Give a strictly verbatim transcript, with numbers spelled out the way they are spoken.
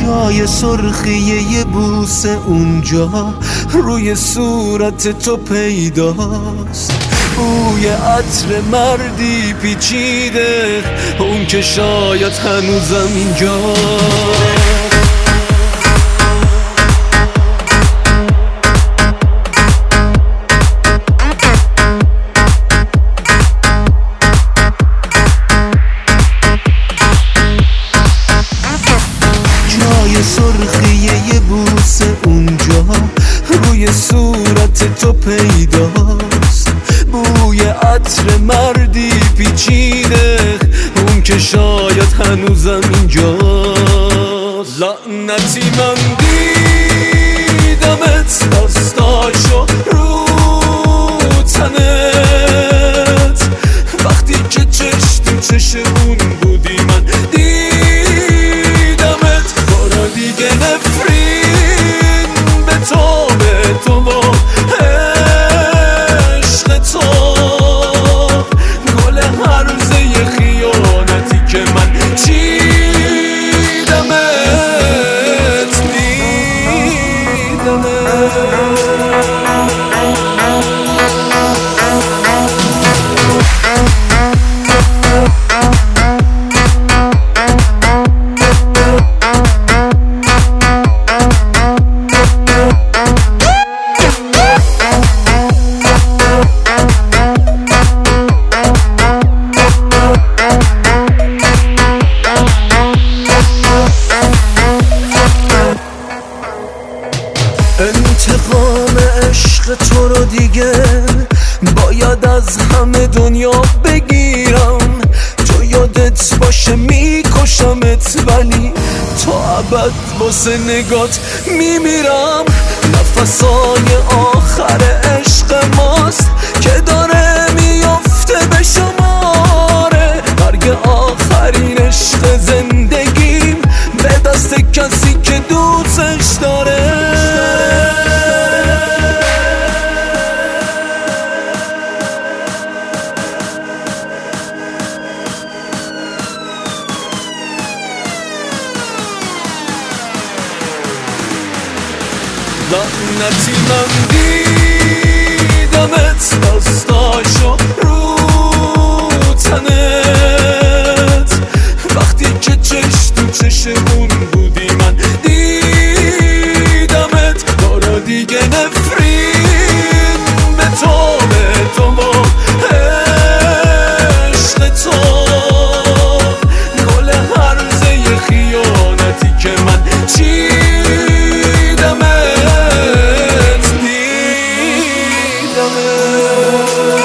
جای سرخی یه بوسه اونجا روی صورت تو پیداست، بوی عطر مردی پیچیده، اون که شاید هنوزم اینجاست. سرخی یه بوسه اونجا روی صورت تو پیداست، بوی عطر مردی پیچیده، اون که شاید هنوزم اینجاست. لعنتی من دیدمت دستاشو رو تنت، وقتی که چشم تو چش اون بودی من دیگه نفرین به تو به تو و عشق تو، گل هرزه خیانتی که من چیدمت دیدمت. انتقام عشق تو رو دیگه باید از همه دنیا بگیرم، تو یادت باشه میکشمت ولی تا ابد واسه نگات میمیرم. نفسای آخر عشق ماست که داره میفته به شماره، مرگ آخرین عشق زندگیم به دست کسی که دوستش داره. لعنتی من دیدمت دستاشو رو تنت، وقتی که چشم تو چش اون بودی من دیدمت، بارا دیگه نفرین به تو به تو و عشق تو، گل هرزه خیانتی که من چیدمت دیدمت.